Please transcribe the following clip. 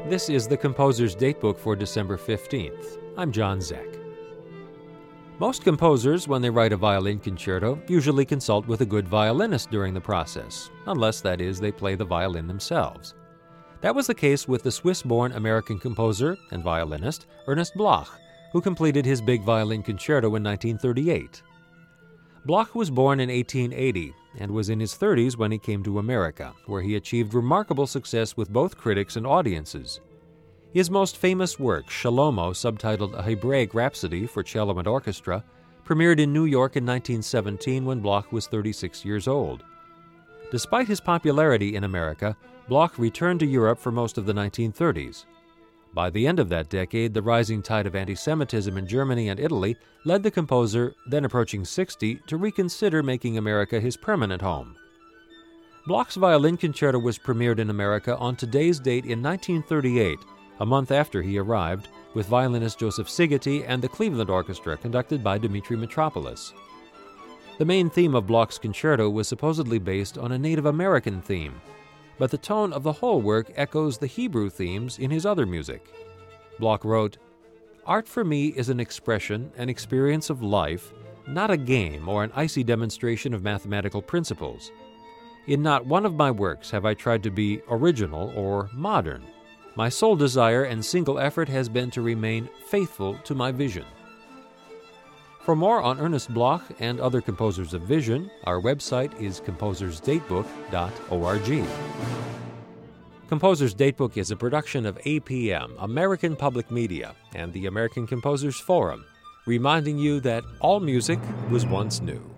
This is the Composer's Datebook for December 15th. I'm John Zeck. Most composers, when they write a violin concerto, usually consult with a good violinist during the process, unless, that is, they play the violin themselves. That was the case with the Swiss-born American composer and violinist Ernest Bloch, who completed his big violin concerto in 1938. Bloch was born in 1880 and was in his 30s when he came to America, where he achieved remarkable success with both critics and audiences. His most famous work, Shlomo, subtitled A Hebraic Rhapsody for Cello and Orchestra, premiered in New York in 1917 when Bloch was 36 years old. Despite his popularity in America, Bloch returned to Europe for most of the 1930s. By the end of that decade, the rising tide of anti-Semitism in Germany and Italy led the composer, then approaching 60, to reconsider making America his permanent home. Bloch's violin concerto was premiered in America on today's date in 1938, a month after he arrived, with violinist Joseph Szigeti and the Cleveland Orchestra conducted by Dmitri Mitropoulos. The main theme of Bloch's concerto was supposedly based on a Native American theme, but the tone of the whole work echoes the Hebrew themes in his other music. Bloch wrote, "Art for me is an expression, an experience of life, not a game or an icy demonstration of mathematical principles. In not one of my works have I tried to be original or modern. My sole desire and single effort has been to remain faithful to my vision." For more on Ernest Bloch and other composers of vision, our website is composersdatebook.org. Composer's Datebook is a production of APM, American Public Media, and the American Composers Forum, reminding you that all music was once new.